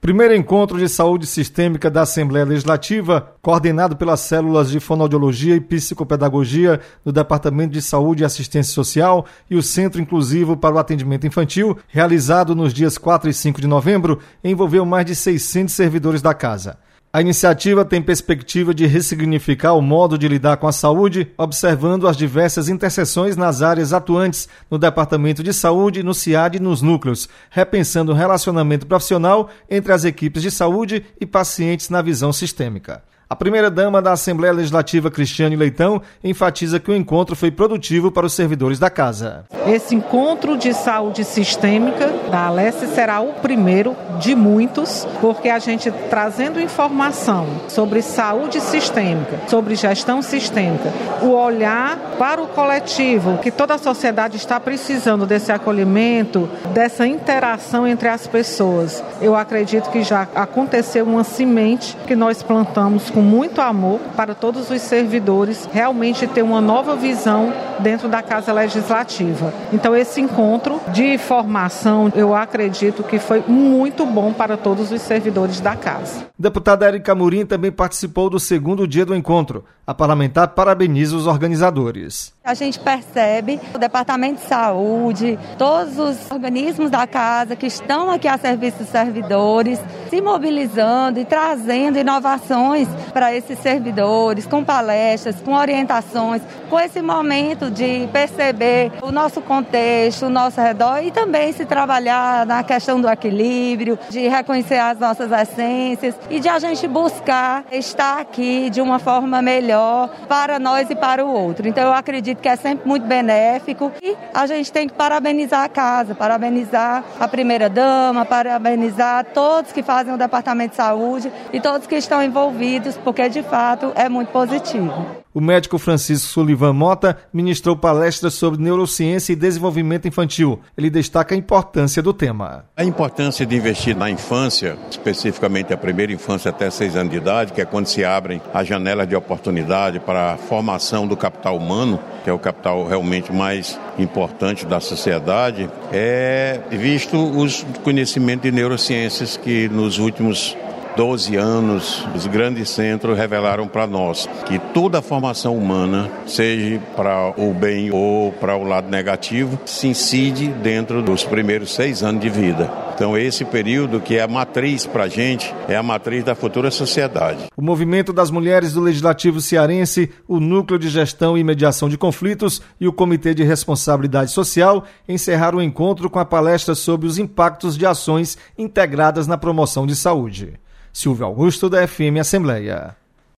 Primeiro encontro de saúde sistêmica da Assembleia Legislativa, coordenado pelas células de fonoaudiologia e psicopedagogia do Departamento de Saúde e Assistência Social e o Centro Inclusivo para o Atendimento Infantil, realizado nos dias 4 e 5 de novembro, envolveu mais de 600 servidores da casa. A iniciativa tem perspectiva de ressignificar o modo de lidar com a saúde, observando as diversas interseções nas áreas atuantes no Departamento de Saúde, no CIAD e nos núcleos, repensando o relacionamento profissional entre as equipes de saúde e pacientes na visão sistêmica. A primeira-dama da Assembleia Legislativa, Cristiane Leitão, enfatiza que o encontro foi produtivo para os servidores da casa. Esse encontro de saúde sistêmica da Alesse será o primeiro de muitos, porque a gente trazendo informação sobre saúde sistêmica, sobre gestão sistêmica, o olhar para o coletivo, que toda a sociedade está precisando desse acolhimento, dessa interação entre as pessoas. Eu acredito que já aconteceu uma semente que nós plantamos com muito amor para todos os servidores, realmente ter uma nova visão dentro da Casa Legislativa. Então esse encontro de formação, eu acredito que foi muito bom para todos os servidores da Casa. Deputada Érica Amorim também participou do segundo dia do encontro. A parlamentar parabeniza os organizadores. A gente percebe o Departamento de Saúde, todos os organismos da Casa que estão aqui a serviço dos servidores, se mobilizando e trazendo inovações para esses servidores, com palestras, com orientações, com esse momento de perceber o nosso contexto, o nosso redor e também se trabalhar na questão do equilíbrio, de reconhecer as nossas essências e de a gente buscar estar aqui de uma forma melhor para nós e para o outro. Então eu acredito que é sempre muito benéfico e a gente tem que parabenizar a Casa, parabenizar a primeira-dama, parabenizar todos que fazem o Departamento de Saúde e todos que estão envolvidos, porque de fato é muito positivo. O médico Francisco Sullivan Mota ministrou palestras sobre neurociência e desenvolvimento infantil. Ele destaca a importância do tema. A importância de investir na infância, especificamente a primeira infância até 6 anos de idade, que é quando se abrem as janelas de oportunidade para a formação do capital humano, que é o capital realmente mais importante da sociedade, é visto os conhecimentos de neurociências que nos últimos 12 anos, os grandes centros revelaram para nós que toda a formação humana, seja para o bem ou para o lado negativo, se incide dentro dos primeiros 6 anos de vida. Então esse período que é a matriz para a gente, é a matriz da futura sociedade. O Movimento das Mulheres do Legislativo Cearense, o Núcleo de Gestão e Mediação de Conflitos e o Comitê de Responsabilidade Social encerraram o encontro com a palestra sobre os impactos de ações integradas na promoção de saúde. Silvio Augusto, da FM Assembleia.